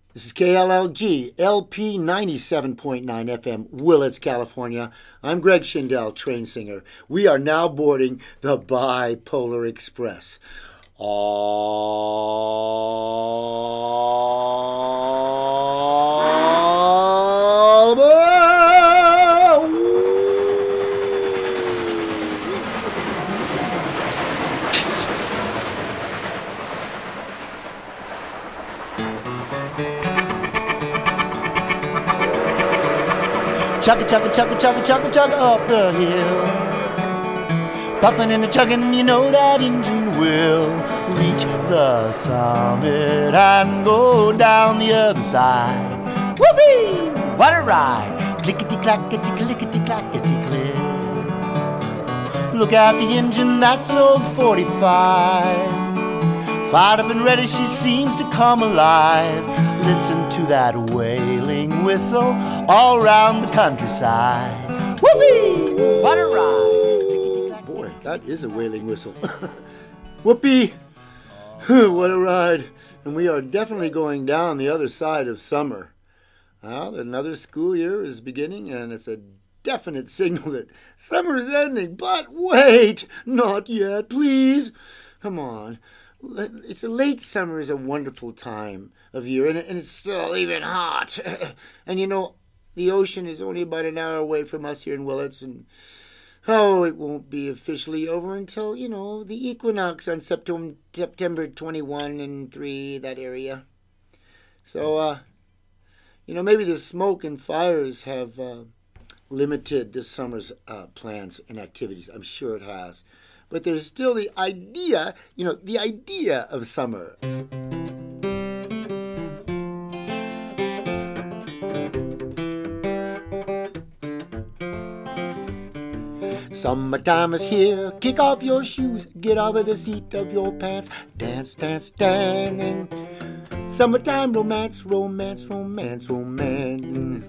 This is KLLG, LP 97.9 FM, Willits, California. I'm Greg Schindel, train singer. We are now boarding the Bipolar Express. All aboard! Chugga, chugga, chugga, chugga, chugga, chugga up the hill. Puffin' and a chuggin', you know that engine will reach the summit and go down the other side. Whoopee! What a ride! Clickety-clackety, clickety-clackety, click. Look out the engine, that's old 45. Fired up and ready, she seems to come alive. Listen to that wailing whistle all around the countryside. Whoopee! What a ride! Boy, that is a wailing whistle. Whoopee! What a ride. And we are definitely going down the other side of summer. Well, another school year is beginning, and it's a definite signal that summer is ending. But wait! Not yet, please. Come on. It's a late summer is a wonderful time of year, and it's still even hot. And you know, the ocean is only about an hour away from us here in Willits, and it won't be officially over until, you know, the equinox on September 21 and 3, that area. So, you know, maybe the smoke and fires have limited this summer's plans and activities. I'm sure it has. But there's still the idea, you know, the idea of summer. Summertime is here, kick off your shoes, get out of the seat of your pants, dance, dance, dance, and summertime romance, romance, romance, romance.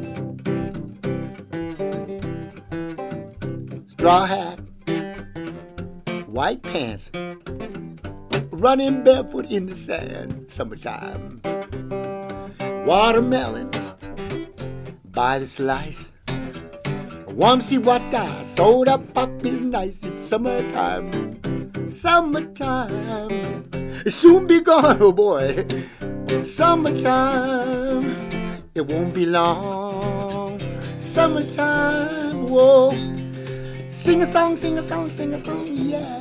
Straw hat, white pants, running barefoot in the sand, summertime. Watermelon by the slice, warm sea water, soda pop is nice. It's summertime, summertime. It'll soon be gone, oh boy. Summertime, it won't be long. Summertime, whoa. Sing a song, sing a song, sing a song, yeah.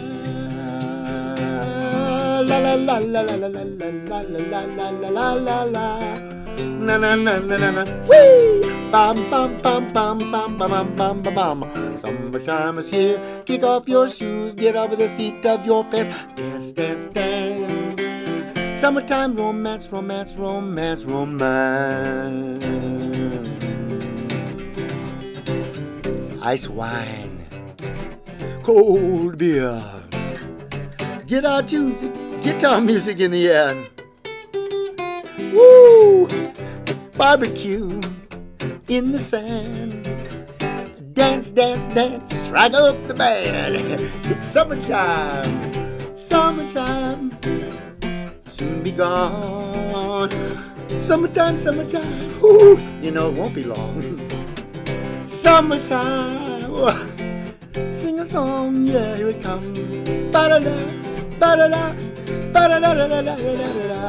La la la la la la la la la la la la la la. Na na na na na na. Whee! Bam bam bam bam bam bam bam bam bam. Summertime is here. Kick off your shoes, get out of the seat of your pants. Dance, dance, dance. Summertime romance, romance, romance, romance. Ice wine, cold beer, guitar music in the air. Woo! Barbecue in the sand. Dance, dance, dance, strike up the band. It's summertime, summertime, soon be gone. Summertime, summertime, ooh, you know it won't be long. Summertime, sing a song, yeah, here it comes. Ba-da-da, ba-da-da, ba-da-da-da-da-da-da-da-da.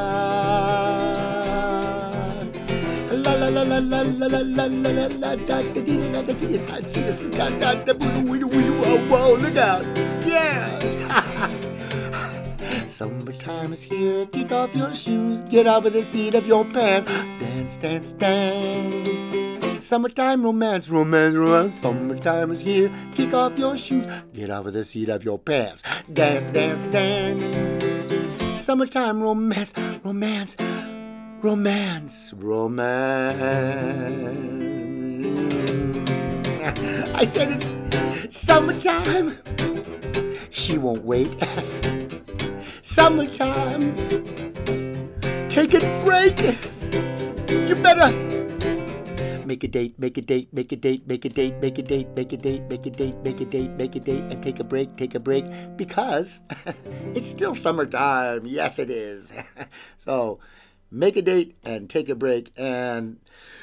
La la la la la la la la la la la da da dee da da dee. It's hot, see us, da da da wee wee whoa whoa, look out, yeah. Summertime is here, kick off your shoes, get out of the seat of your pants, dance, dance, dance. Summertime romance, romance, romance. Summertime is here, kick off your shoes, get out of the seat of your pants, dance, dance, dance. Summertime romance, romance, romance, romance. I said it's summertime. She won't wait. Summertime. Take a break. You better make a date, make a date, make a date, make a date, make a date, make a date, make a date, make a date, make a date, and take a break, because it's still summertime. Yes, it is. So make a date and take a break and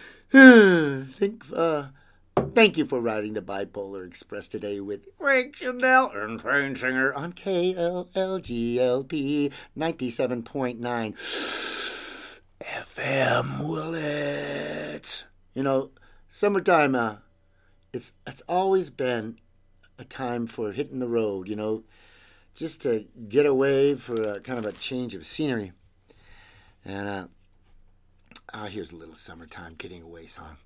thank you for riding the Bipolar Express today with Greg Chanel and Train Singer on KLLGLP 97.9 FM Willits. You know, summertime, it's always been a time for hitting the road, you know, just to get away for a kind of a change of scenery. And here's a little summertime getting away song.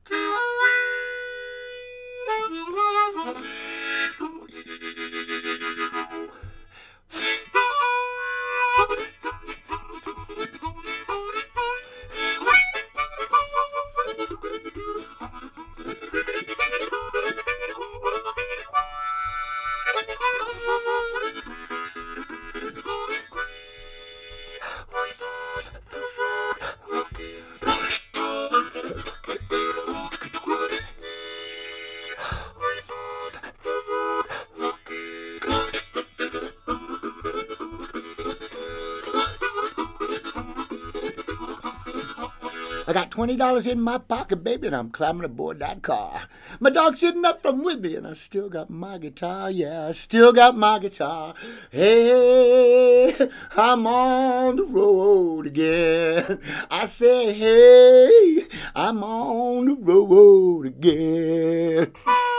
I got $20 in my pocket, baby, and I'm climbing aboard that car. My dog's sitting up from with me, and I still got my guitar. Yeah, I still got my guitar. Hey, I'm on the road again. I say, hey, I'm on the road again.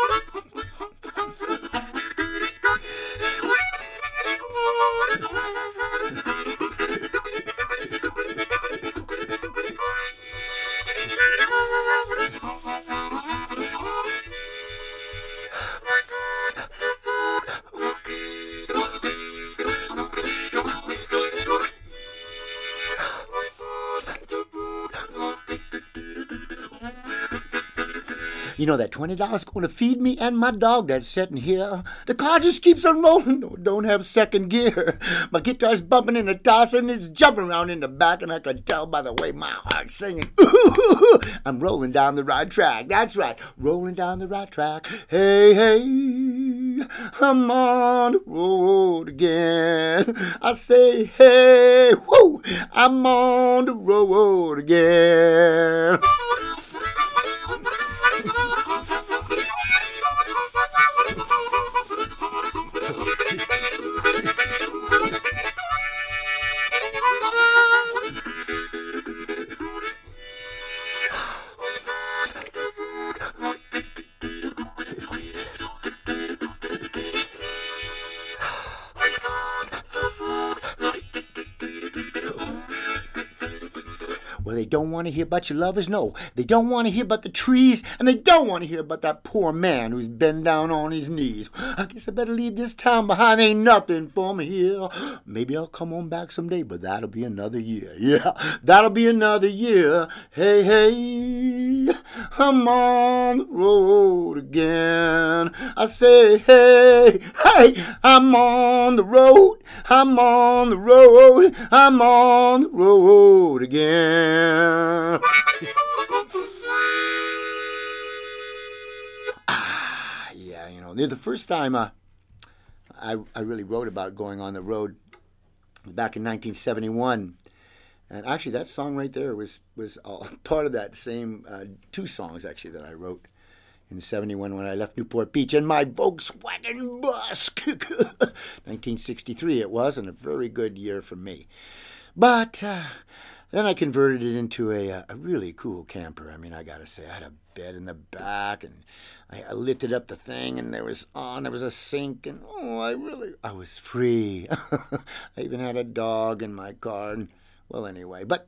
You know that $20 going to feed me and my dog that's sitting here. The car just keeps on rolling. Don't have second gear. My guitar's bumping and tossing. It's jumping around in the back, and I can tell by the way my heart's singing. I'm rolling down the right track. That's right, rolling down the right track. Hey, hey, I'm on the road again. I say, hey, whoo, I'm on the road again. Well, they don't want to hear about your lovers, no. They don't want to hear about the trees, and they don't want to hear about that poor man who's been down on his knees. I guess I better leave this town behind. Ain't nothing for me here. Maybe I'll come on back someday, but that'll be another year. Yeah, that'll be another year. Hey, hey, I'm on the road again. I say, hey, hey, I'm on the road. I'm on the road. I'm on the road again. Yeah, you know, the first time I really wrote about going on the road back in 1971, and actually that song right there was all part of that same two songs actually that I wrote in 71 when I left Newport Beach in my Volkswagen bus. 1963 it was, and a very good year for me. But then I converted it into a really cool camper. I mean, I gotta say, I had a bed in the back, and I lifted up the thing, and there was a sink, and I was free. I even had a dog in my car, and well, anyway. But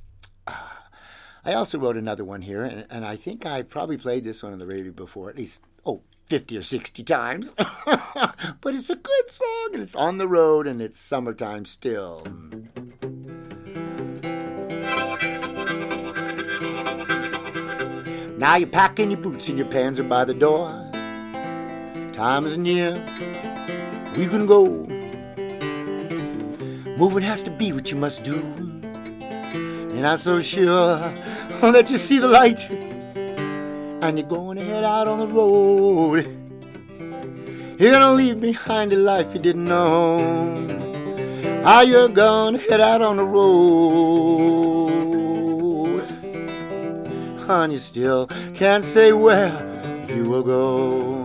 I also wrote another one here, and I think I probably played this one on the radio before, at least 50 or 60 times. But it's a good song, and it's on the road, and it's summertime still. Now you're packing your boots and your pants are by the door. Time is near, we can go. Moving has to be what you must do. And I'm so sure that you see the light, and you're going to head out on the road. You're gonna leave behind a life you didn't know. How you're gonna head out on the road. and you still can't say where you will go.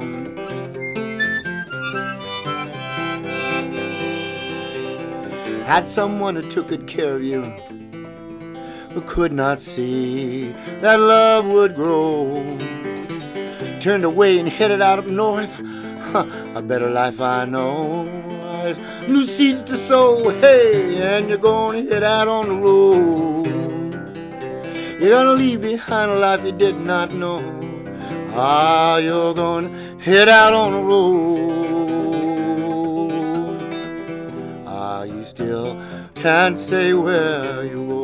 Had someone who took good care of you, but could not see that love would grow. Turned away and headed out up north. A better life I know. There's new seeds to sow, hey, and you're gonna head out on the road. You're gonna leave behind a life you did not know. You're gonna head out on the road. You still can't say where you go.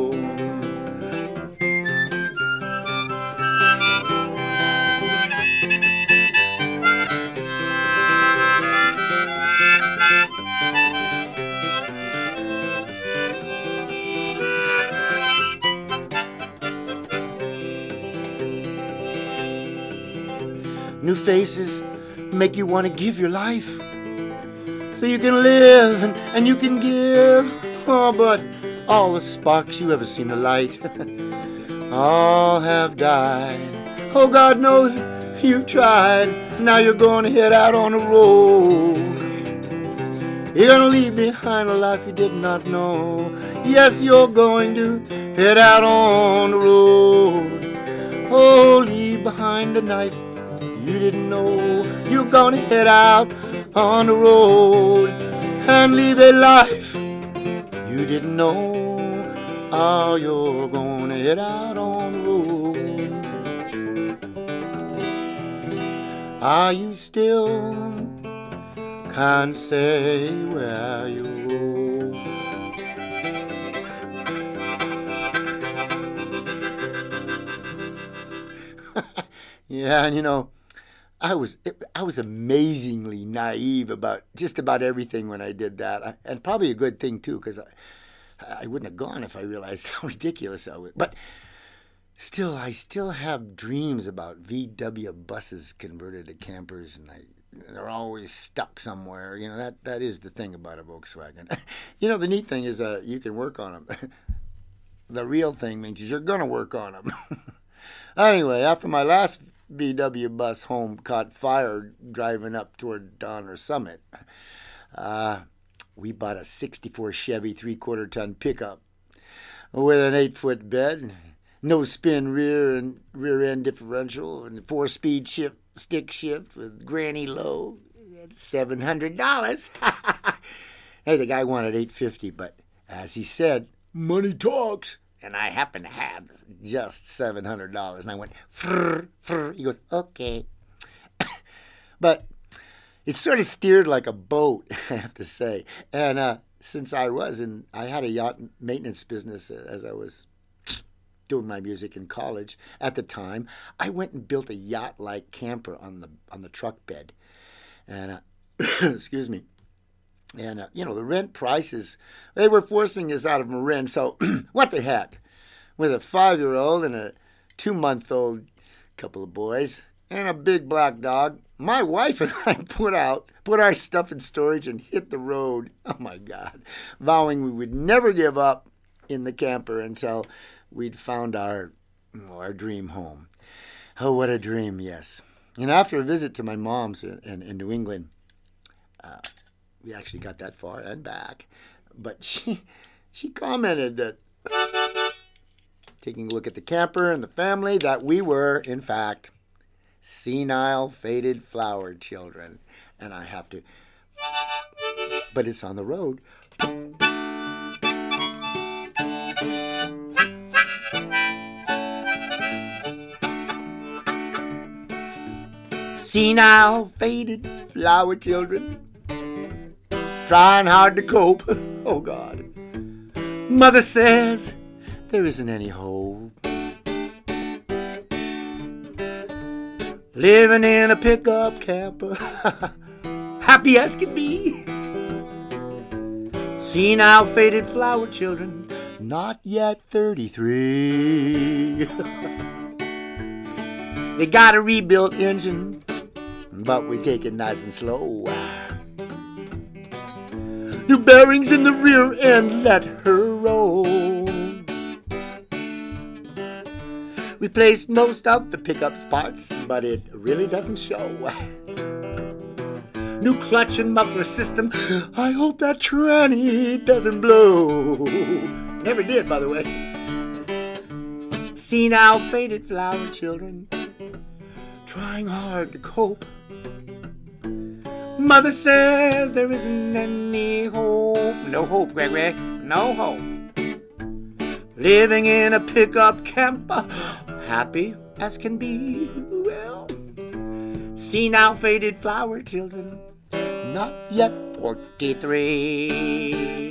New faces make you want to give your life so you can live and you can give. But all the sparks you ever seen to light all have died. Oh, God knows you've tried. Now you're going to head out on the road. You're going to leave behind a life you did not know. Yes, you're going to head out on the road. Oh, leave behind a knife you didn't know. You're gonna head out on the road and leave a life you didn't know. You're gonna head out on the road. You still can't say where you go. Yeah, and you know, I was amazingly naive about just about everything when I did that, and probably a good thing too, because I wouldn't have gone if I realized how ridiculous I was. But still, I still have dreams about VW buses converted to campers, and they're always stuck somewhere. You know, that is the thing about a Volkswagen. You know, the neat thing is you can work on them. The real thing means you're going to work on them. Anyway, after my last VW bus home caught fire driving up toward Donner Summit, we bought a 64 Chevy 3/4 ton pickup with an 8-foot bed, no spin rear end differential, and 4-speed stick shift with granny low at $700. Hey, the guy wanted $850, but as he said, money talks. And I happen to have just $700. And I went, frrr, frrr. He goes, okay. But it sort of steered like a boat, I have to say. And since I had a yacht maintenance business as I was doing my music in college at the time, I went and built a yacht-like camper on the truck bed. And, excuse me. And, you know, the rent prices, they were forcing us out of Marin. So what the heck? With a 5-year-old and a 2-month-old couple of boys and a big black dog, my wife and I put our stuff in storage and hit the road. Oh, my God. Vowing we would never give up in the camper until we'd found our dream home. Oh, what a dream, yes. And after a visit to my mom's in New England, we actually got that far and back. But she commented that, taking a look at the camper and the family, that we were, in fact, senile, faded flower children. And I have to, but it's on the road. Senile, faded flower children, trying hard to cope. Oh, God. Mother says there isn't any hope. Living in a pickup camper, happy as can be. Senile, faded flower children, not yet 33. They got a rebuilt engine, but we take it nice and slow. New bearings in the rear end, let her roll. replaced most of the pickup's parts, but it really doesn't show. New clutch and muffler system. I hope that tranny doesn't blow. Never did, by the way. See now, faded flower children, trying hard to cope. Mother says there isn't any hope. No hope, Gregory, no hope. Living in a pickup camper, happy as can be. Well, see now, faded flower children, not yet 43.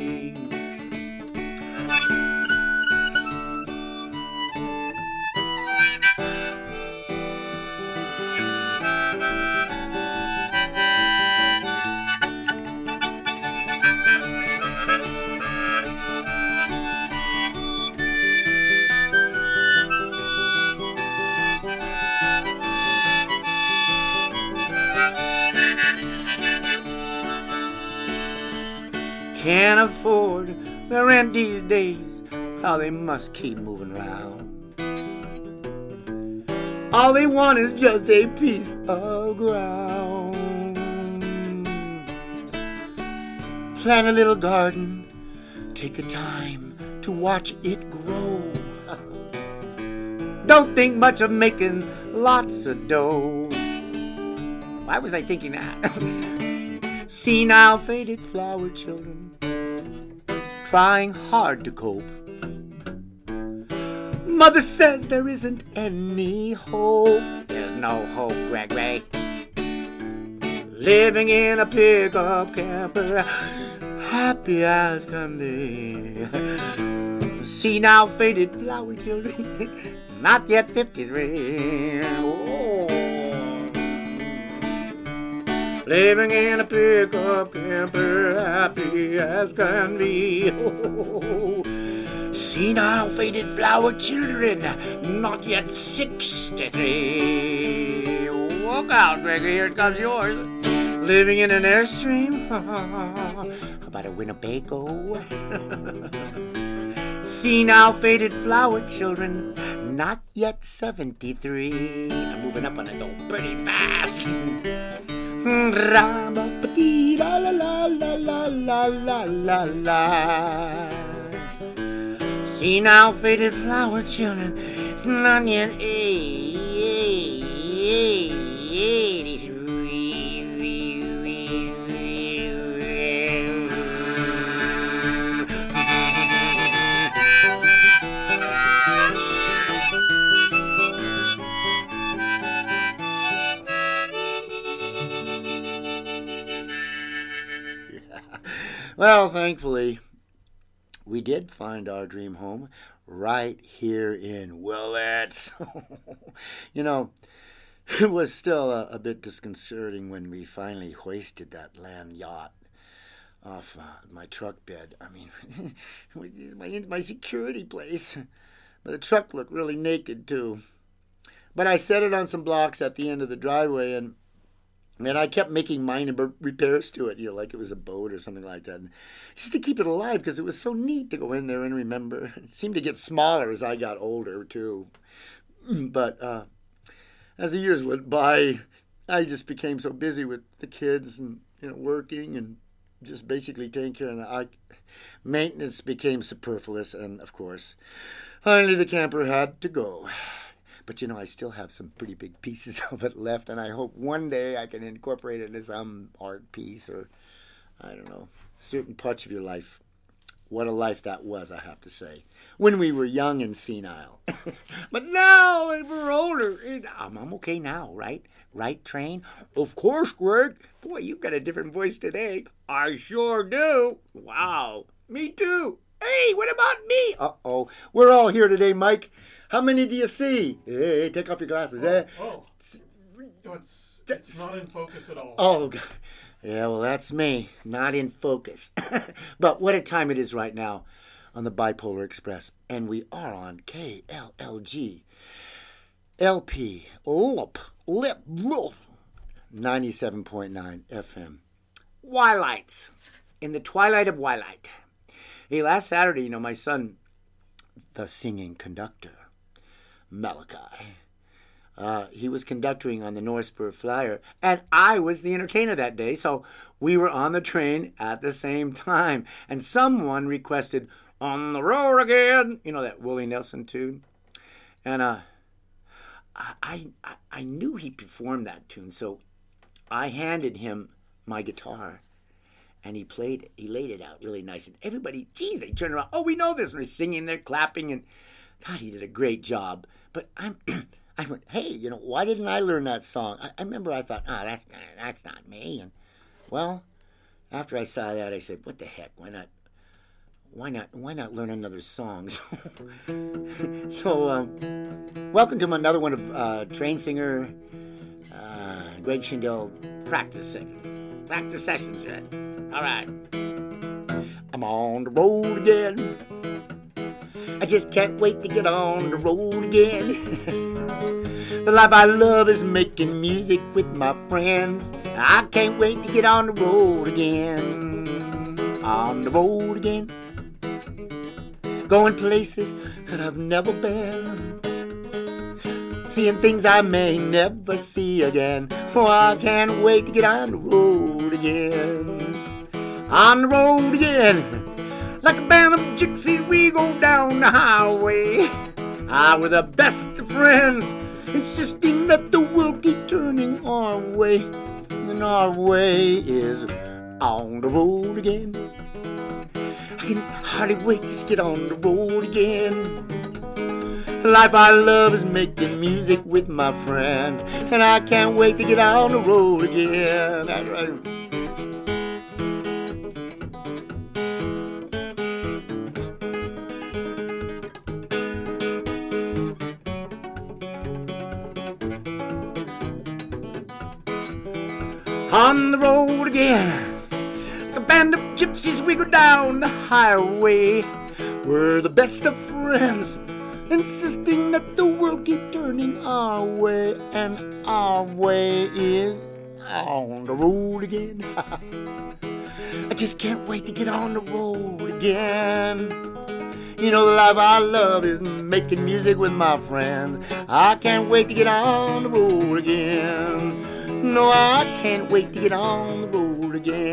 Can't afford the rent these days, how they must keep moving round. All they want is just a piece of ground. Plant a little garden, take the time to watch it grow. Don't think much of making lots of dough. Why was I thinking that? See now, faded flower children, trying hard to cope. Mother says there isn't any hope. There's no hope, Gregory. Living in a pickup camper, happy as can be. See now, faded flower children, not yet 53. Oh. Living in a pickup camper, happy as can be. Oh, see now, faded flower children, not yet 63. Look out, Gregory, here comes yours. Living in an Airstream, how about a Winnebago? See now, faded flower children, not yet 73. I'm moving up on it though, pretty fast. La la la la la la la la. See now, faded flower children, not yet 83. Well, thankfully, we did find our dream home right here in Willits. You know, it was still a bit disconcerting when we finally hoisted that land yacht off my truck bed. I mean, it was my security place. But the truck looked really naked, too. But I set it on some blocks at the end of the driveway, and I kept making minor repairs to it, like it was a boat or something like that. And just to keep it alive, because it was so neat to go in there and remember. It seemed to get smaller as I got older, too. But as the years went by, I just became so busy with the kids and, working and just basically taking care of the maintenance became superfluous. And, of course, finally the camper had to go. But, I still have some pretty big pieces of it left, and I hope one day I can incorporate it into some art piece or, I don't know, certain parts of your life. What a life that was, I have to say, when we were young and senile. But now that we're older, I'm okay now, right? Right, Train? Of course, Greg. Boy, you've got a different voice today. I sure do. Wow. Me too. Hey, what about me? Uh-oh. We're all here today, Mike. How many do you see? Hey, take off your glasses. It's not in focus at all. Oh, God. Yeah, well, that's me. Not in focus. But what a time it is right now on the Bipolar Express. And we are on KLLG. LP. Lip. 97.9 FM. Twilights. In the twilight of twilight. Hey, last Saturday, my son, the singing conductor, Malachi. He was conducting on the North Spur Flyer, and I was the entertainer that day, so we were on the train at the same time. And someone requested, "On the Road Again," you know, that Willie Nelson tune. And I knew he performed that tune, so I handed him my guitar, and he laid it out really nice. And everybody, geez, they turned around, "Oh, we know this," and we're singing, they're clapping, and God, he did a great job. But I went, "Hey, you know, why didn't I learn that song?" I remember I thought, that's not me. And well, after I saw that, I said, what the heck? Why not learn another song? So, welcome to another one of Train Singer Greg Schindel practice sessions, right? All right. I'm on the road again. I just can't wait to get on the road again. The life I love is making music with my friends. I can't wait to get on the road again. On the road again. Going places that I've never been. Seeing things I may never see again. Oh, I can't wait to get on the road again. On the road again. Like a band of gypsies, we go down the highway. We're the best of friends, insisting that the world keep turning our way. And our way is on the road again. I can hardly wait to get on the road again. The life I love is making music with my friends, and I can't wait to get on the road again. That's right. On the road again, like a band of gypsies, we go down the highway. We're the best of friends, insisting that the world keep turning our way, and our way is on the road again. I just can't wait to get on the road again. You know, the life I love is making music with my friends. I can't wait to get on the road again. No, I can't wait to get on the road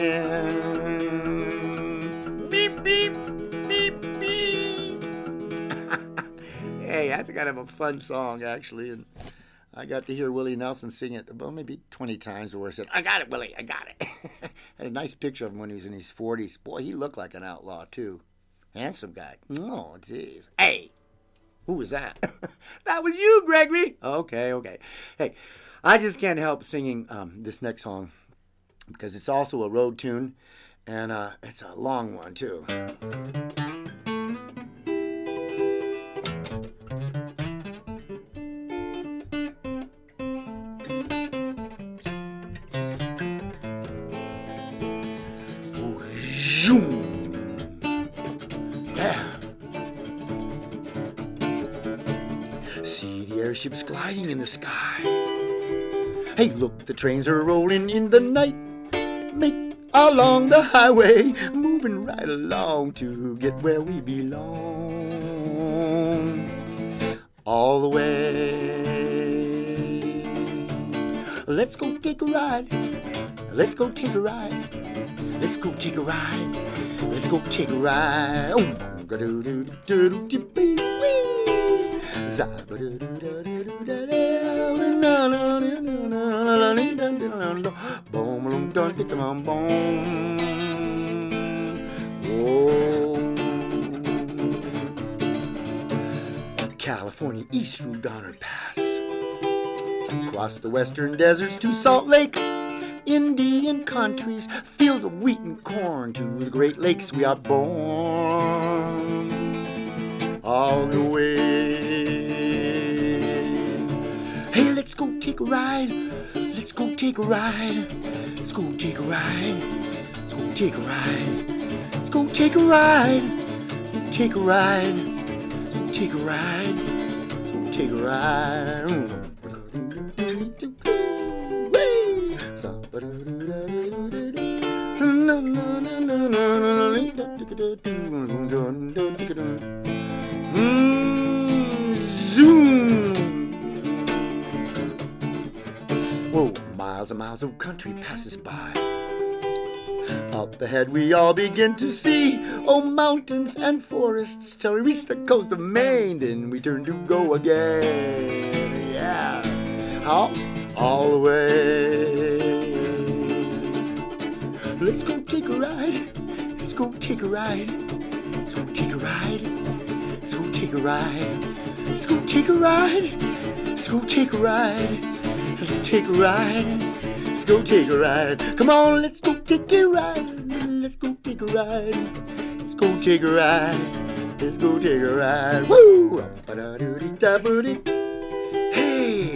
again. Beep, beep, beep, beep. Hey, that's kind of a fun song, actually. And I got to hear Willie Nelson sing it, well, maybe 20 times where I said, "I got it, Willie, I got it." Had a nice picture of him when he was in his 40s. Boy, he looked like an outlaw, too. Handsome guy. Oh, jeez. Hey, who was that? That was you, Gregory. Okay. Hey, I just can't help singing this next song because it's also a road tune, and it's a long one, too. Yeah. See the airships gliding in the sky. Hey, look, the trains are rolling in the night. Make along the highway, moving right along to get where we belong. All the way. Let's go take a ride. Let's go take a ride. Let's go take a ride. Let's go take a ride. Oh, California east through Donner Pass, across the western deserts to Salt Lake, Indian countries, fields of wheat and corn, to the Great Lakes we are born. All the way. Hey, let's go take a ride. Let's go take a ride. Let's go take a ride. Let's go take a ride. Let's go take a ride. Let's go take a ride. Let's go take a ride. Let's go take a ride. Zoom. and miles of country passes by. Up ahead we all begin to see, oh, mountains and forests, till we reach the coast of Maine, then we turn to go again. Yeah, all the way. Let's go take a ride. Let's go take a ride. Let's go take a ride. Let's go take a ride. Let's go take a ride. Let's go take a ride. Let's take a ride. Let's go take a ride. Come on, let's go take a ride. Let's go take a ride. Let's go take a ride. Let's go take a ride. Woo! Hey!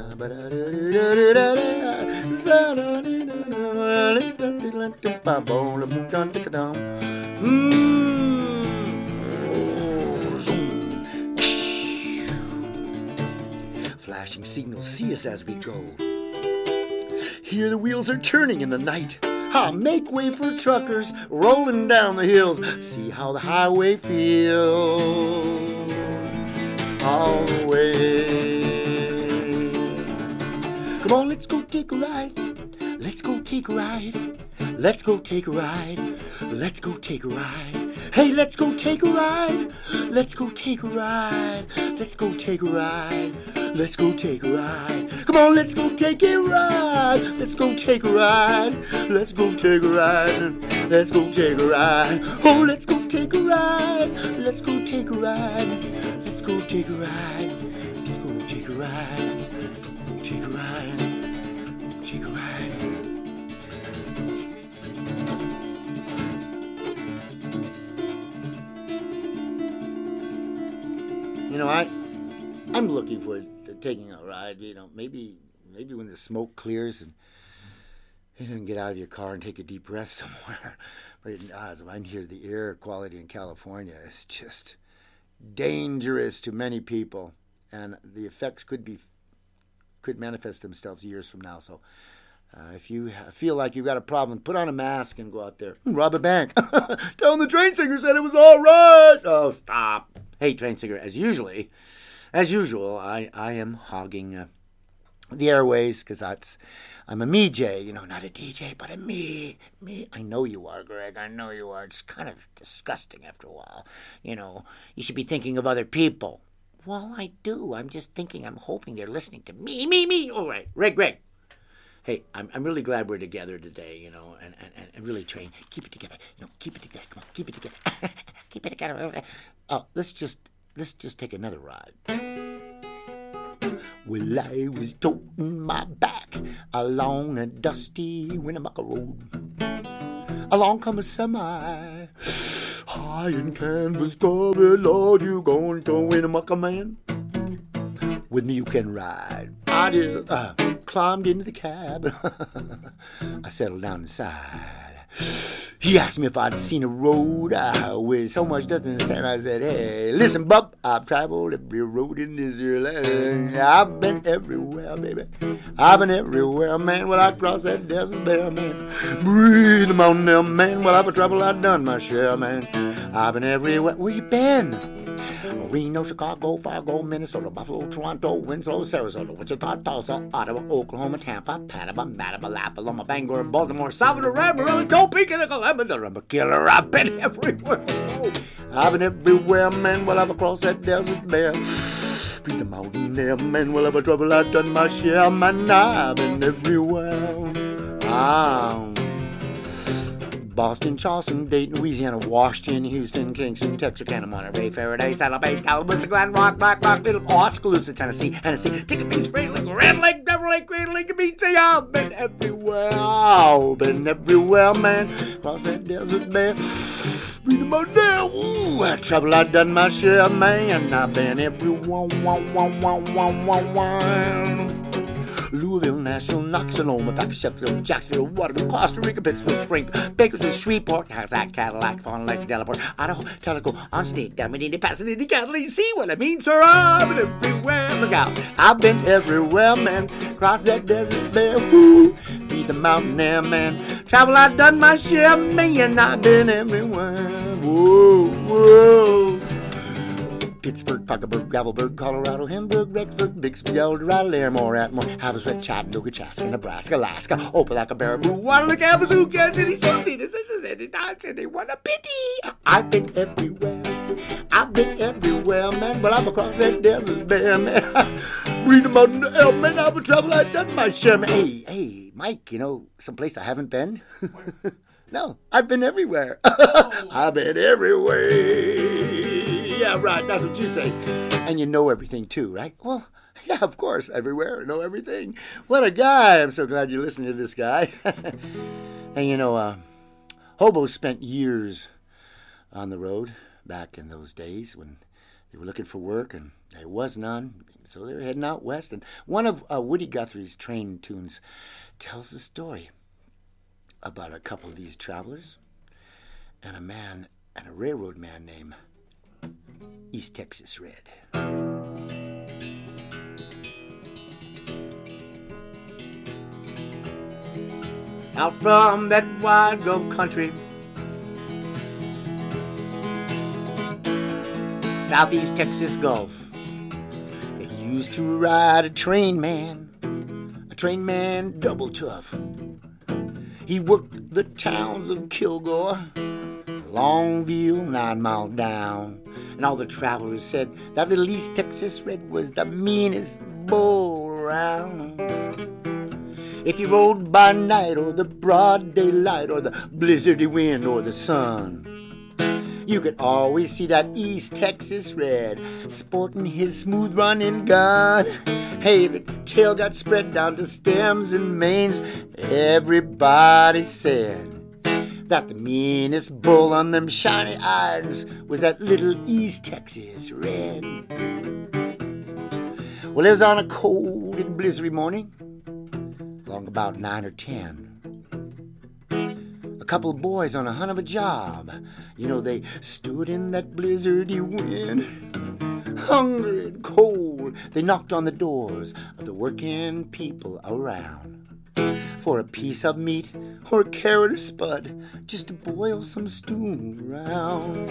Flashing signals see us as we go. Hear the wheels are turning in the night. Make way for truckers rolling down the hills. See how the highway feels all the way. Come on, let's go take a ride. Let's go take a ride. Let's go take a ride. Let's go take a ride. Hey, let's go take a ride. Let's go take a ride. Let's go take a ride. Let's go take a ride. Come on, let's go take a ride. Let's go take a ride. Let's go take a ride. Let's go take a ride. Oh, let's go take a ride. Let's go take a ride. Let's go take a ride. Let's go take a ride. Take a ride. Take a ride. You know, I'm looking for taking a ride. You know, maybe when the smoke clears and you can get out of your car and take a deep breath somewhere. But I'm here. The air quality in California is just dangerous to many people, and the effects could manifest themselves years from now. So, if you feel like you've got a problem, put on a mask and go out there. Rob a bank. Tell them the train singer said it was all right. Oh, stop. Hey, train singer, as usual, I am hogging the airways because I'm a me-jay, you know, not a DJ, but a me. I know you are, Greg. I know you are. It's kind of disgusting after a while. You know, you should be thinking of other people. Well, I do. I'm hoping they're listening to me. All right, Greg. Hey, I'm really glad we're together today, you know, and really train. Keep it together. You know, keep it together. Come on, keep it together. Keep it together. Oh, let's just take another ride. Well, I was toting my back along a dusty Winnemucca road. Along come a semi, high in canvas covered. Lord, you going to Winnemucca, man? With me you can ride. I just climbed into the cab. I settled down inside. He asked me if I'd seen a road with so much dust in the sand. I said, hey, listen, bub, I've traveled every road in this here land. I've been everywhere, baby. I've been everywhere, man. Well, I crossed that desert bare, man. Breathe the mountain there, man. Well, I've traveled, I've done my share, man. I've been everywhere. Where you been? Reno, Chicago, Fargo, Minnesota, Buffalo, Toronto, Winslow, Sarasota, Wichita, Tulsa, Ottawa, Oklahoma, Tampa, Panama, Manitoba, Loma, Bangor, Baltimore, Salvador, Amarillo, Topeka, Columbus, I'm a killer. I've been everywhere. I've been everywhere, man. Well, I've crossed that desert bare. Beat the mountain there, man. Well, I've traveled, I've done my share, man. I've been everywhere. Boston, Charleston, Dayton, Louisiana, Washington, Houston, Kingston, Texarkana, Monterey, Faraday, Saddle Bay, Kalamazoo, Glen Rock, Black Rock, Little Oskaloosa, Tennessee, Ticket Bay, Spring Lake, Red Lake, Devil Lake, Green Lake, Beach. I've been everywhere. I've been everywhere, man. Cross that desert, man. Beat them out there. Ooh, I travel, I've done my share, man. I've been everywhere. Louisville, Nashville, Knoxville, Omaha, Sheffield, Jacksonville, Waterville, Costa Rica, Pittsburgh, Springfield, Bakersfield, Shreveport, Kazakh, Cadillac, Fond du Lac, Delaware, Idaho, Tellico, Onstate, Damanini, Pasadena, Catalina. See what I mean, sir? I've been everywhere. Look out. I've been everywhere, man. Cross that desert bare. Woo. Be the mountain there, man. Travel, I've done my share, man. I've been everywhere. Whoa, whoa. Pittsburgh, Puckeburg, Gravelburg, Colorado, Hamburg, Rexburg, Bixby, Eldorado, Larimore, Atmore, Haverswet, Chattanooga, Chaska, Nebraska, Alaska, Opelika, Baraboo, Waterloo, Kalamazoo, Kansas City, Sioux City, Cincinnati, Dodge City, what a pity! I've been everywhere. I've been everywhere, man. Well, I'm across that desert, bear, man. Breathe about in the air, man. I've traveled, I've done my share, man. Hey, Mike, you know, someplace I haven't been? No, I've been everywhere. I've been everywhere. Yeah, right, that's what you say. And you know everything, too, right? Well, yeah, of course, everywhere. I know everything. What a guy. I'm so glad you're listening to this guy. And, you know, hobos spent years on the road back in those days when they were looking for work and there was none. So they were heading out west. And one of Woody Guthrie's train tunes tells the story about a couple of these travelers and a man and a railroad man named East Texas Red. Out from that wide Gulf country, Southeast Texas Gulf, they used to ride a train man double tough. He worked the towns of Kilgore, Longview, 9 miles down. And all the travelers said that little East Texas Red was the meanest bull around. If you rode by night or the broad daylight or the blizzardy wind or the sun, you could always see that East Texas Red sporting his smooth running gun. Hey, the tail got spread down to stems and manes. Everybody said that the meanest bull on them shiny irons was that little East Texas Red. Well, it was on a cold and blizzardy morning, along about 9 or 10. A couple of boys on a hunt of a job. You know, they stood in that blizzardy wind, hungry and cold. They knocked on the doors of the working people around for a piece of meat or a carrot or spud, just to boil some stew around.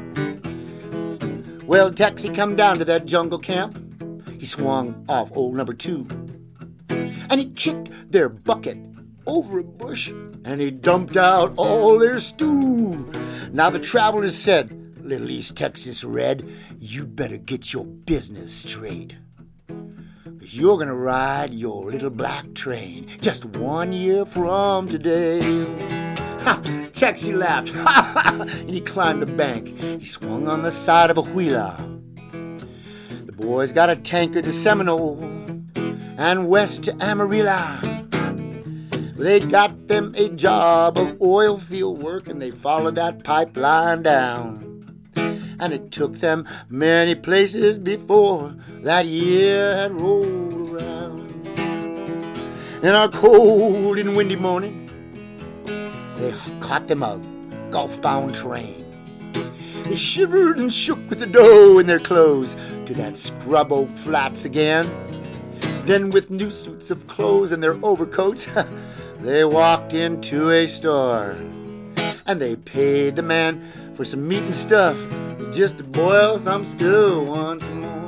Well, taxi come down to that jungle camp. He swung off old number 2, and he kicked their bucket over a bush, and he dumped out all their stew. Now the travelers said, little East Texas Red, you better get your business straight, 'cause you're gonna ride your little black train just 1 year from today. Ha! Taxi laughed, and he climbed the bank. He swung on the side of a wheeler. The boys got a tanker to Seminole and west to Amarillo. They got them a job of oil field work, and they followed that pipeline down. And it took them many places before that year had rolled around. In our cold and windy morning, they caught them a Gulf-bound train. They shivered and shook with the dough in their clothes to that Scrub Oak Flats again. Then with new suits of clothes and their overcoats, they walked into a store, and they paid the man for some meat and stuff just to boil some stew once more.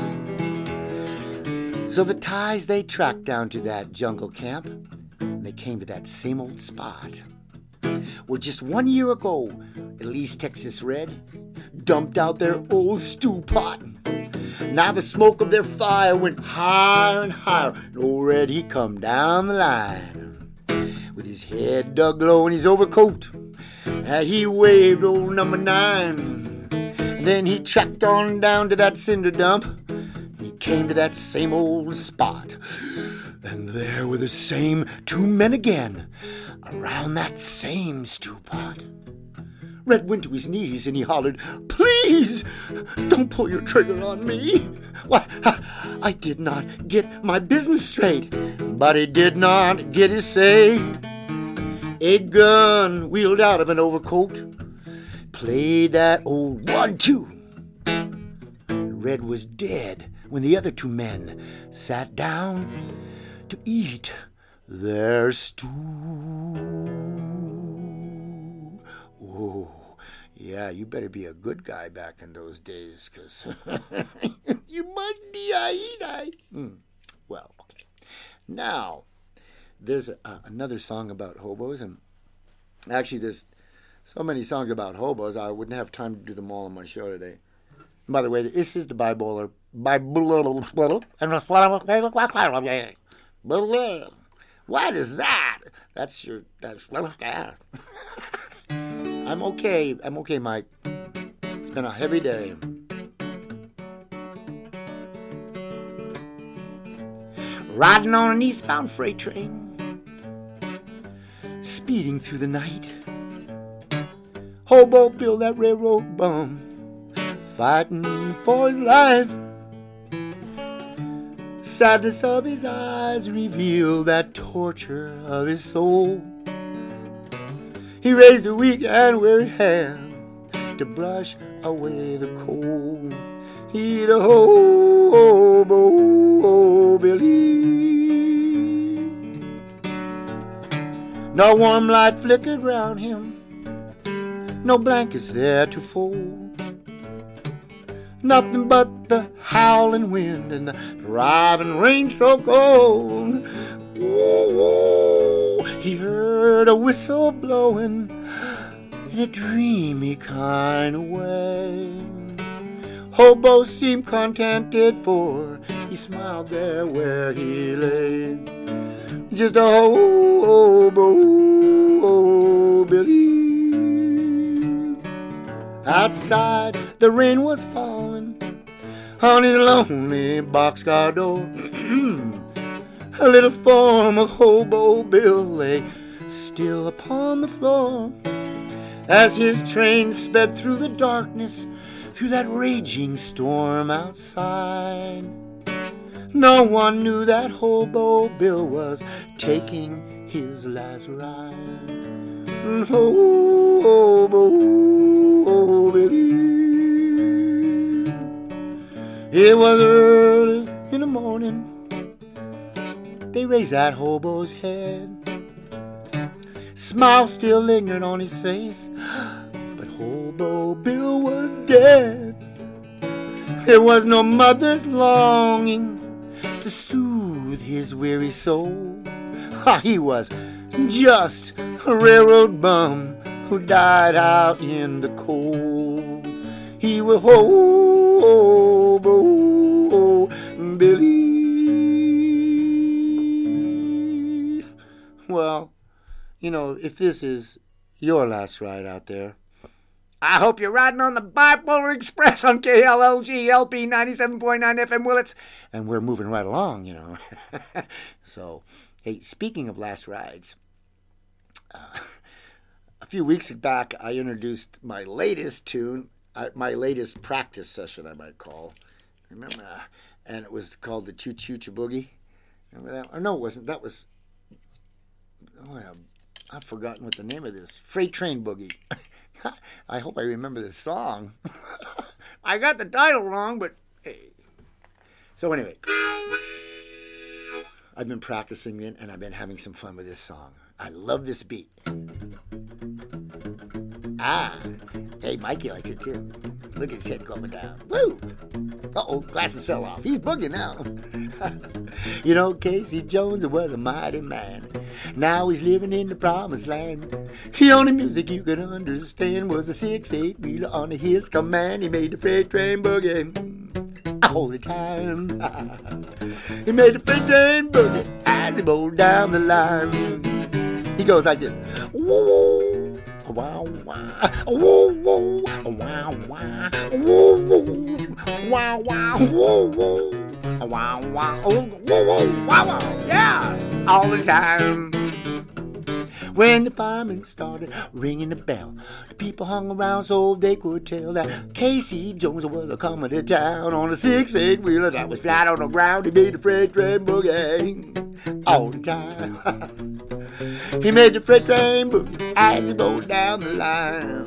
So the ties they tracked down to that jungle camp, and they came to that same old spot where just 1 year ago, little East Texas Red dumped out their old stew pot. Now the smoke of their fire went higher and higher, and old Red, he come down the line with his head dug low in his overcoat. He waved old number 9. And then he tracked on down to that cinder dump, and he came to that same old spot. And there were the same 2 men again, around that same stew pot. Red went to his knees and he hollered, "Please, don't pull your trigger on me. Why, I did not get my business straight." But he did not get his say. A gun wheeled out of an overcoat played that old 1-2. Red was dead when the other 2 men sat down to eat their stew. Oh, Yeah, you better be a good guy back in those days, because you might die. Well, okay. Now, there's another song about hobos, and actually there's so many songs about hobos, I wouldn't have time to do them all on my show today. And by the way, this is the bipolar. What is that? That's I'm okay, Mike. It's been a heavy day. Riding on an eastbound freight train, speeding through the night. Hobo Bill, that railroad bum, fighting for his life. Sadness of his eyes revealed that torture of his soul. He raised a weak and weary hand to brush away the cold. He'd a hobo Billy. No warm light flickered round him, no blankets there to fold. Nothing but the howling wind and the driving rain so cold. Ooh, he heard a whistle blowing in a dreamy kind of way. Hobo seemed contented, for he smiled there where he lay. Just a hobo Billy. Outside the rain was falling on his lonely boxcar door. A little form of Hobo Bill lay still upon the floor as his train sped through the darkness, through that raging storm outside. No one knew that Hobo Bill was taking his last ride. Hobo Billy. It was early in the morning. They raised that hobo's head. Smile still lingered on his face, but Hobo Bill was dead. There was no mother's longing to soothe his weary soul. He was just a railroad bum who died out in the cold. He was Hobo Billy. Well, you know, if this is your last ride out there, I hope you're riding on the Bipolar Express on KLLG LP 97.9 FM Willits. And we're moving right along, you know. So, hey, speaking of last rides, a few weeks back I introduced my latest tune, my latest practice session, I might call. Remember? And it was called the Choo Choo Boogie. Remember that? Or no, it wasn't. That was... Oh, I've forgotten what the name of this. Freight Train Boogie. I hope I remember this song. I got the title wrong, but hey. So anyway, I've been practicing it, and I've been having some fun with this song. I love this beat. Hey, Mikey likes it too. Look at his head coming down. Woo! Uh-oh, glasses fell off. He's boogieing now. You know, Casey Jones was a mighty man. Now he's living in the promised land. The only music you could understand was a 6/8 wheeler under his command. He made the freight train boogie all the time. He made the freight train boogie as he bowled down the line. He goes like this. Woo, wow, wow, woo, woo, wow, wow, woo, woo, wow, wow, woo, woo, wow, wow, woo, woo, wow, wow, yeah, all the time. When the firemen started ringing the bell, the people hung around so they could tell that Casey Jones was a coming to town on a 6/8 wheeler that was flat on the ground. He made the freight train boogie all the time. He made the freight train boogie as he rolled down the line.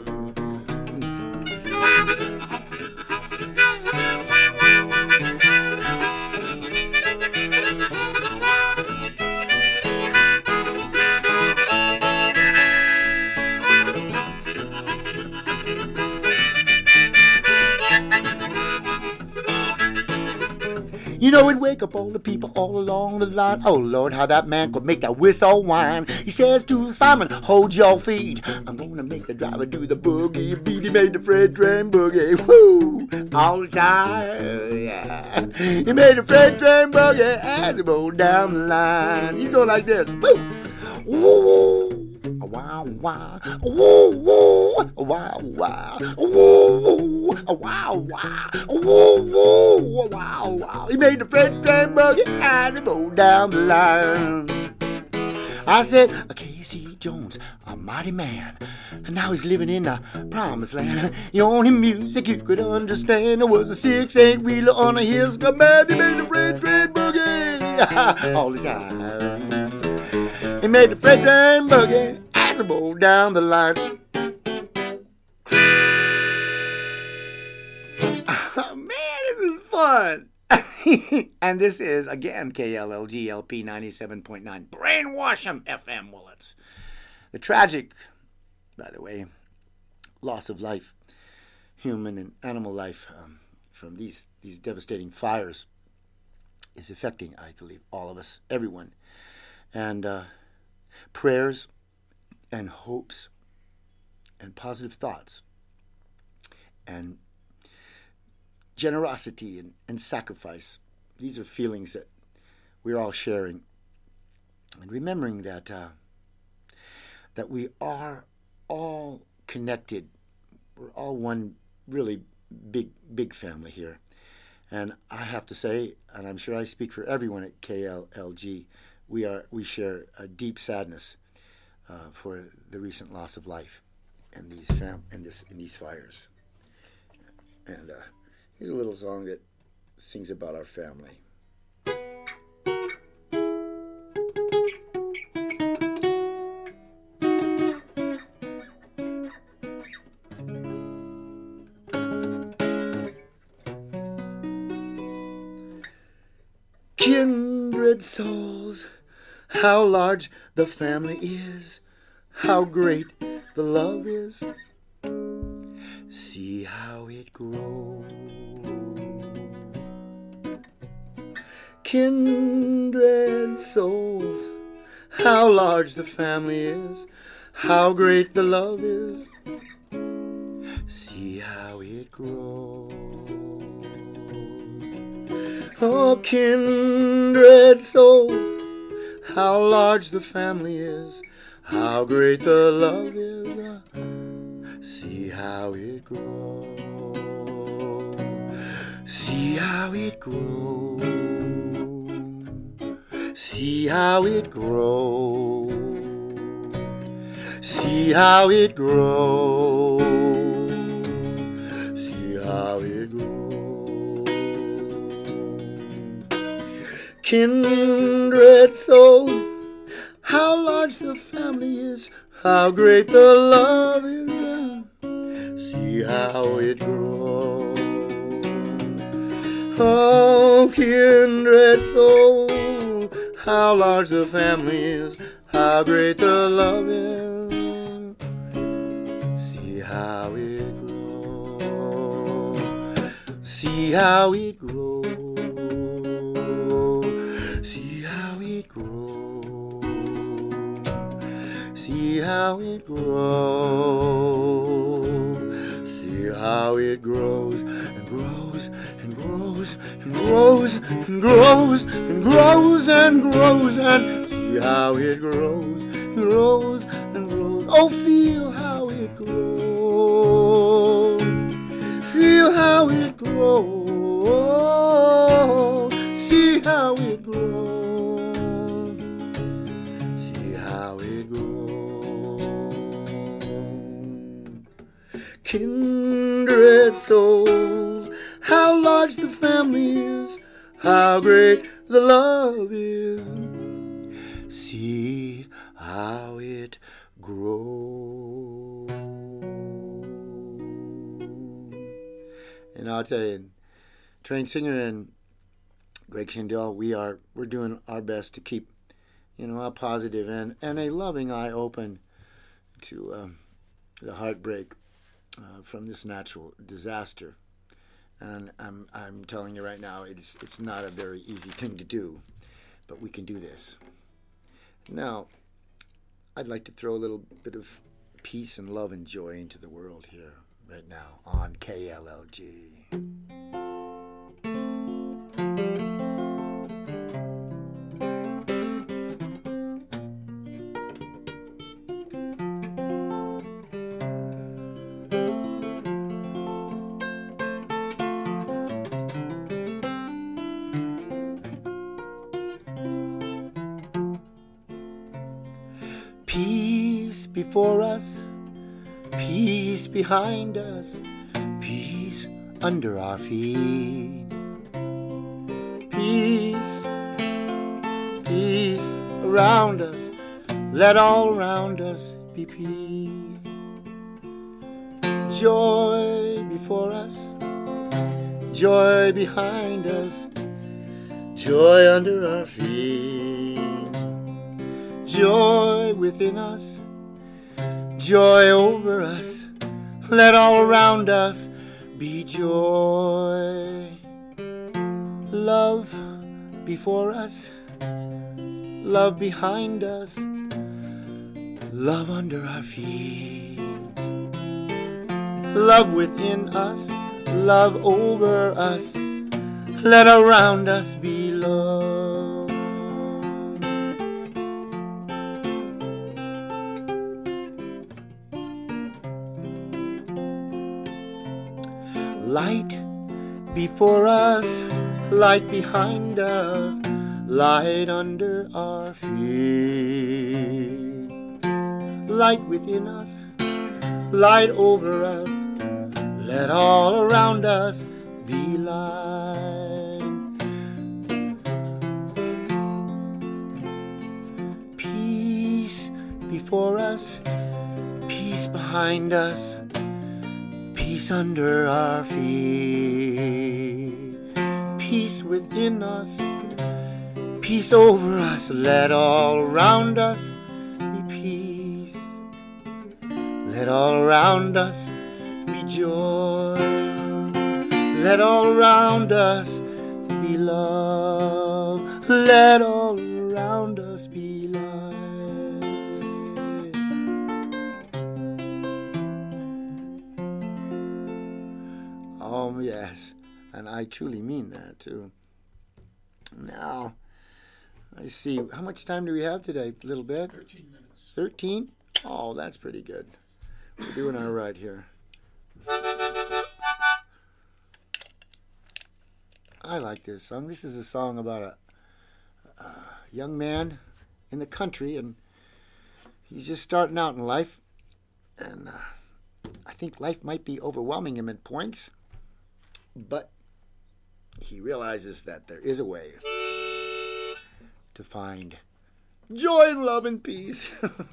You know, it'd wake up all the people all along the line. Oh, Lord, how that man could make that whistle whine. He says to his fireman, hold your feet. I'm gonna make the driver do the boogie beat. He made the freight train boogie, woo, all the time, yeah. He made the freight train boogie as he rolled down the line. He's going like this, woo, woo, woo. Wow, wow, woo, woo, wow, wow, woo, woo, wow, wow, woo, woo, wow, wow. He made the freight train boogie as he rolled down the line. I said, Casey Jones, a mighty man, and now he's living in the promised land. The only music you could understand was a 6-8-wheeler on a his command. He made the freight train boogie all the time. He made the freight train boogie as it rolled down the line. Oh, man, this is fun. And this is, again, KLLG LP 97.9. Brainwash 'em, FM Willets. The tragic, by the way, loss of life, human and animal life, from these devastating fires is affecting, I believe, all of us, everyone. And prayers and hopes and positive thoughts and generosity and sacrifice. These are feelings that we're all sharing. And remembering that that we are all connected. We're all one really big family here. And I have to say, and I'm sure I speak for everyone at KLLG, we share a deep sadness for the recent loss of life in these fires. And here's a little song that sings about our family. Kindred souls, how large the family is, how great the love is. See how it grows. Kindred souls, how large the family is, how great the love is. See how it grows. Oh, kindred souls, how large the family is, how great the love is. See how it grows. See how it grows. See how it grows. See how it grows. See how it grows. Kindred souls, how large the family is, how great the love is. See how it grows. Oh, kindred soul, how large the family is, how great the love is. See how it grows. See how it grows. See how it grows. See how it grows. See how it grows and grows and grows and grows and grows and grows and grows and see how it grows, grows and grows. Oh, feel how it grows. Feel how it grows. See how it grows. See how it grows. Kindred souls, how large the family is, how great the love is. See how it grows. And I'll tell you, trained singer and Greg Schindel, we're doing our best to keep, a positive and a loving eye open to the heartbreak from this natural disaster. And I'm telling you right now, it's not a very easy thing to do, but we can do this. Now, I'd like to throw a little bit of peace and love and joy into the world here right now on KLLG. Peace before us, peace behind us, peace under our feet. Peace, peace around us, let all around us be peace. Joy before us, joy behind us, joy under our feet. Joy within us, joy over us, let all around us be joy. Love before us, love behind us, love under our feet. Love within us, love over us, let around us be love. Light before us, light behind us, light under our feet. Light within us, light over us, let all around us be light. Peace before us, peace behind us, peace under our feet. Peace within us, peace over us, let all around us be peace. Let all around us be joy. Let all around us be love. Let all around us be light. Oh, yes, and I truly mean that, too. Now, I see. How much time do we have today? A little bit? 13 minutes. 13? Oh, that's pretty good. We're doing all right here. I like this song. This is a song about a young man in the country, and he's just starting out in life, and I think life might be overwhelming him at points, but he realizes that there is a way to find joy and love and peace.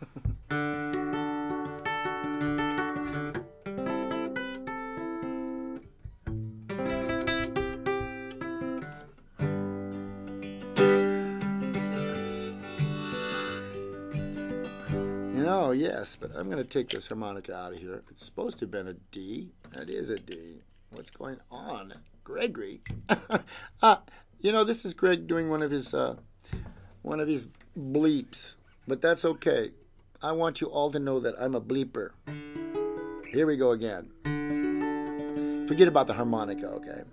Oh, yes, but I'm going to take this harmonica out of here. It's supposed to have been a D. That is a D. What's going on? Gregory. This is Greg doing one of his bleeps, but that's okay. I want you all to know that I'm a bleeper. Here we go again. Forget about the harmonica, okay?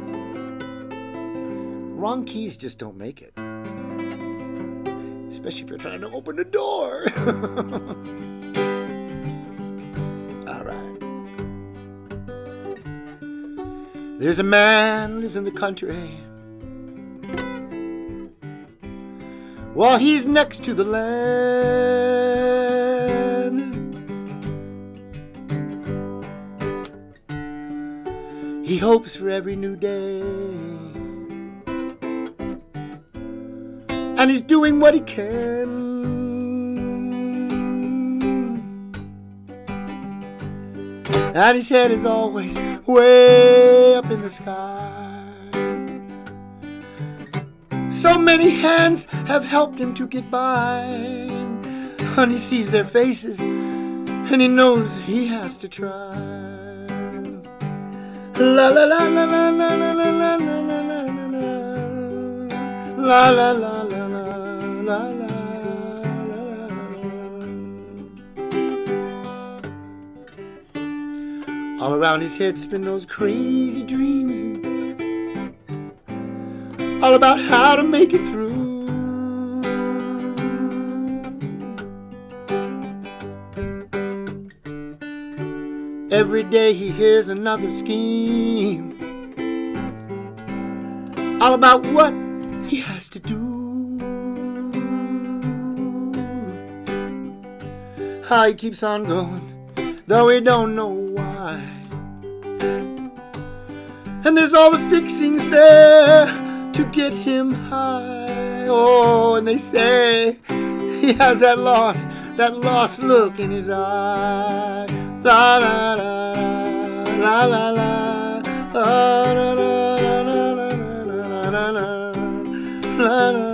Wrong keys just don't make it. Especially if you're trying to open the door. All right. There's a man lives in the country. While he's next to the land, he hopes for every new day, and he's doing what he can. And his head is always way up in the sky. So many hands have helped him to get by. And he sees their faces, and he knows he has to try. La la la la la la la la la la la la la la la. All around his head spin those crazy dreams, all about how to make it through. Every day he hears another scheme, all about what he has to do. How he keeps on going, though he don't know why. And there's all the fixings there to get him high. Oh, and they say he has that lost look in his eye. La la la la la la la la la la la.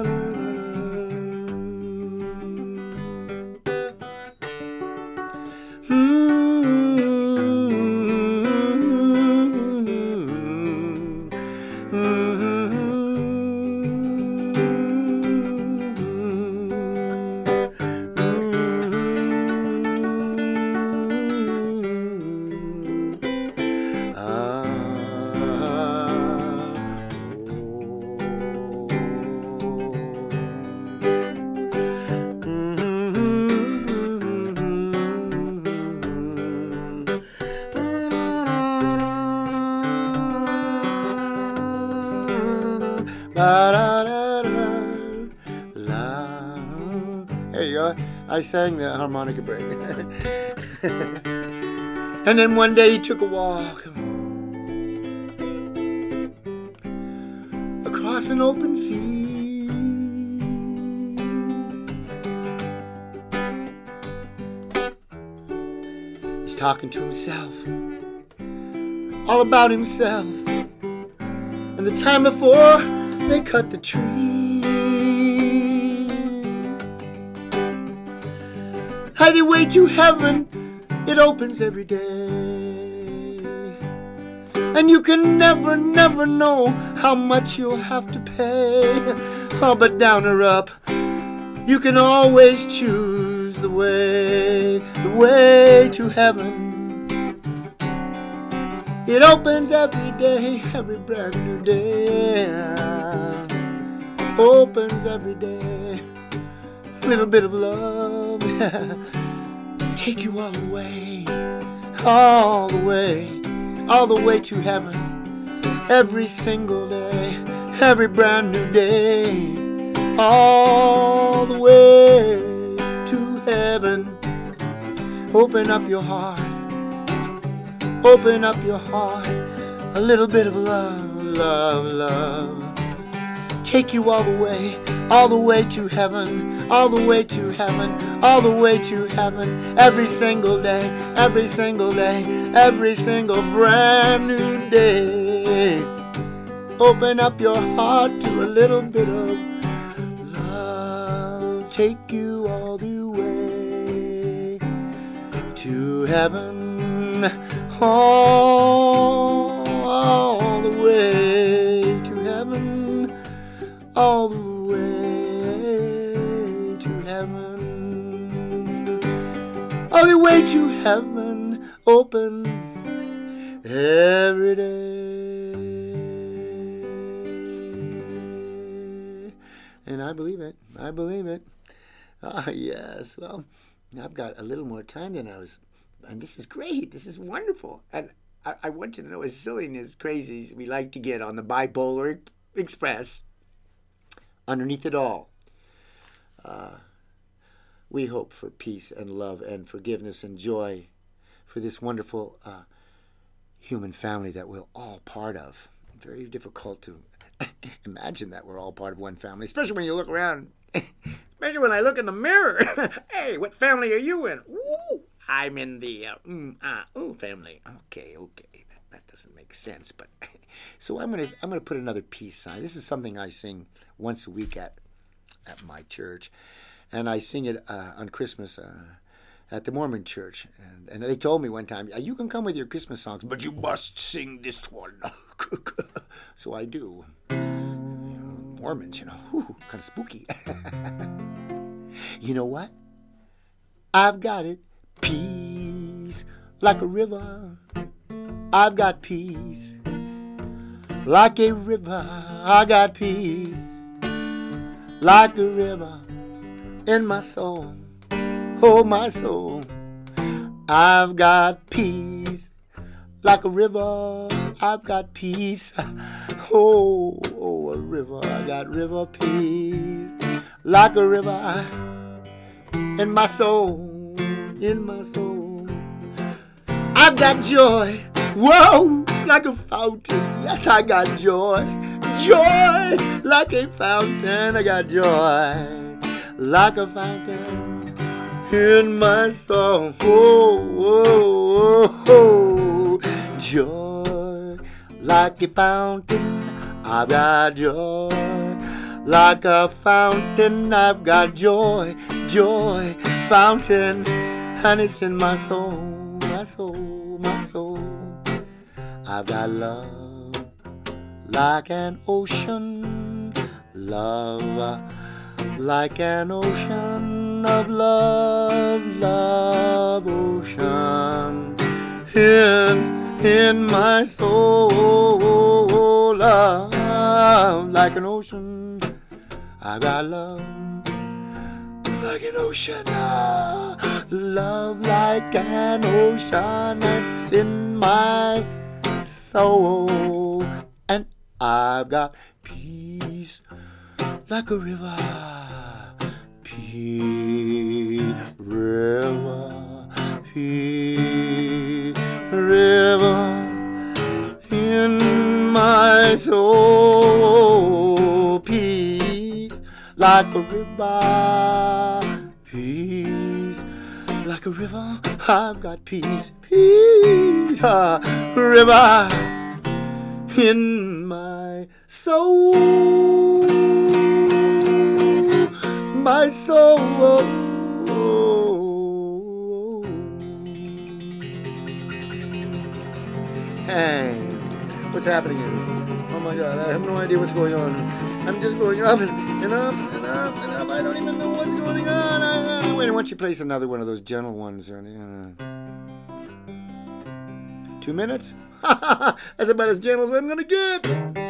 There you go. I sang the harmonica break. And then one day he took a walk across an open field. He's talking to himself, all about himself, and the time before they cut the tree. Highway to heaven, it opens every day, and you can never know how much you'll have to pay. Oh, but down or up, you can always choose the way to heaven. It opens every day, every brand new day. Opens every day. Little bit of love, take you all the way to heaven. Every single day, every brand new day, all the way to heaven. Open up your heart, open up your heart. A little bit of love, love, love. Take you all the way to heaven, all the way to heaven, all the way to heaven. Every single day, every single day, every single brand new day. Open up your heart to a little bit of love. Take you all the way to heaven, all the way to heaven, all the way to heaven, all the way to heaven. Open every day. And I believe it. I believe it. Ah, yes. Well, I've got a little more time than I was. And this is great. This is wonderful. And I want you to know, as silly and as crazy as we like to get on the Bipolar Express, underneath it all, we hope for peace and love and forgiveness and joy for this wonderful human family that we're all part of. Very difficult to imagine that we're all part of one family, especially when you look around, especially when I look in the mirror. Hey, what family are you in? Ooh, I'm in the family. Okay. That doesn't make sense, but so I'm gonna put another peace sign. This is something I sing once a week at my church, and I sing it on Christmas, at the Mormon church. And they told me one time, you can come with your Christmas songs, but you must sing this one. So I do. Mormons, kind of spooky. You know what? I've got it. Peace like a river. I've got peace like a river. I got peace like a river in my soul. Oh, my soul. I've got peace like a river. I've got peace. Oh, a river. I got river peace like a river in my soul. In my soul. I've got joy. Whoa, like a fountain. Yes, I got joy. Joy like a fountain. I got joy like a fountain in my soul. Oh, joy like a fountain. I've got joy like a fountain. I've got joy, joy, fountain, and it's in my soul, my soul, my soul. I've got love like an ocean, love like an ocean of love, love ocean in my soul, love like an ocean. I got love like an ocean, love like an ocean that's in my soul, and I've got peace like a river, peace, river, peace, river in my soul, peace like a river, peace like a river. I've got peace, peace, river in my soul, my soul. Hey, what's happening here? Oh my God, I have no idea what's going on. I'm just going up and up and up and up. I don't even know what's going on. Wait, why don't you place another one of those gentle ones? 2 minutes? That's about as gentle as I'm going to get.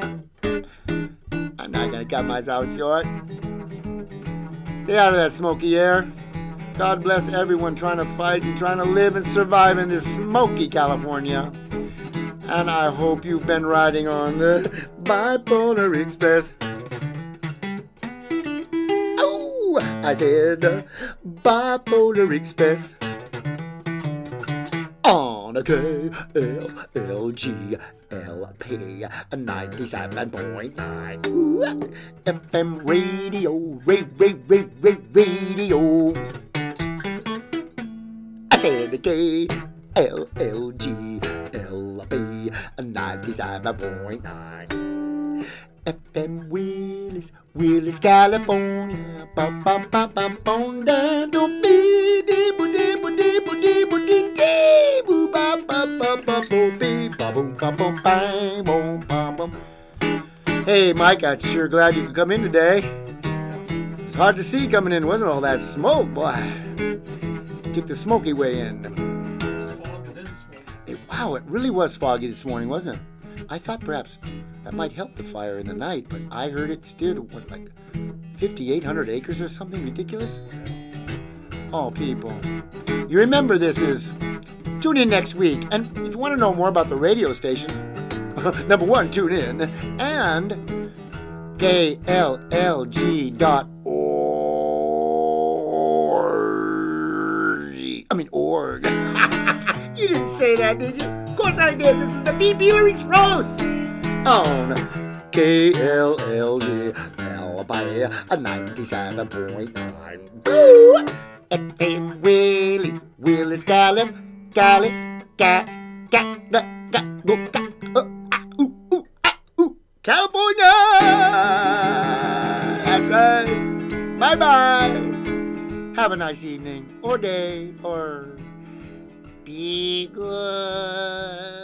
I'm not going to cut myself short. Stay out of that smoky air. God bless everyone trying to fight and trying to live and survive in this smoky California. And I hope you've been riding on the Bipolar Express. Oh, I said the Bipolar Express. On a KLLG LP 97.9 FM radio, radio. I said the KLLG LP 97.9 FM Willis, California. Hey, Mike, I'm sure glad you could come in today. It's hard to see coming in, wasn't all that smoke, boy? Took the smoky way in. It was fog and then smoke. Wow, it really was foggy this morning, wasn't it? I thought perhaps that might help the fire in the night, but I heard it stood, like 5,800 acres or something ridiculous? Oh, people. You remember this is... Tune in next week, and if you want to know more about the radio station, number one, tune in, and KLLG.org. You didn't say that, did you? Of course I did. This is the Bipolar Express on KLLG LP 97.9 FM Willis, California. That's right. Bye-bye. Have a nice evening or day, or be good.